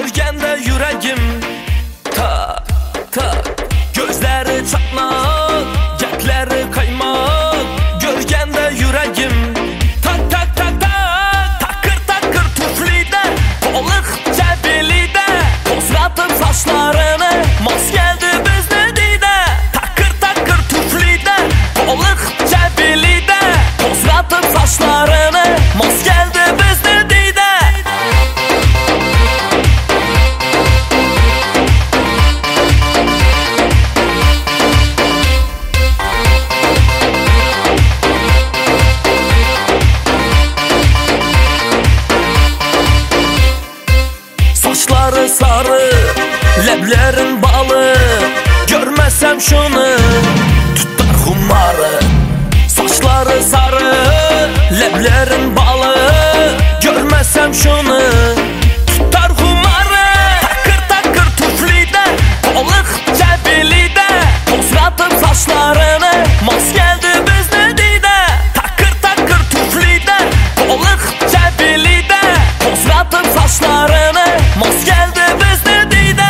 Görgende yüreğim tak tak, gözleri çatmak, gekleri kaymak. Görgende yüreğim tak tak tak tak, takır takır tüflide, balık cebelide, tozlatıp saçlarını, mas geldi bizde dide. Takır takır tüflide, balık cebelide, tozlatıp saçlarını, mas geldi bizde dide. Saçları sarı, leblerin balı, görmesem şunu tutar humarı. Saçları sarı, leblerin balı, görmesem şunu tutar humarı. Takır takır tüflide, balık cebelide, tozlatıp saçlarını, mas geldi bizde dide. Takır takır tüflide, balık cebelide, tozlatıp saçlarını, mas geldi bizde dide.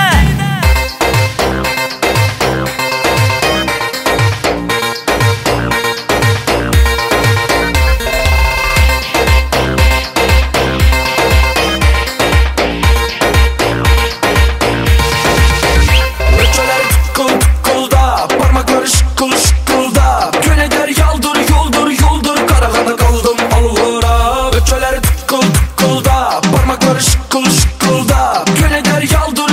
Öçeler tıkkıl tıkkılda, parmakları şıkkıl şıkkılda. Köyler yaldır yoldur yoldur, karagada kaldım alvıra. Öçeler tıkkıl tıkkılda, parmakları şıkkıl şıkkılda. Köyler yaldır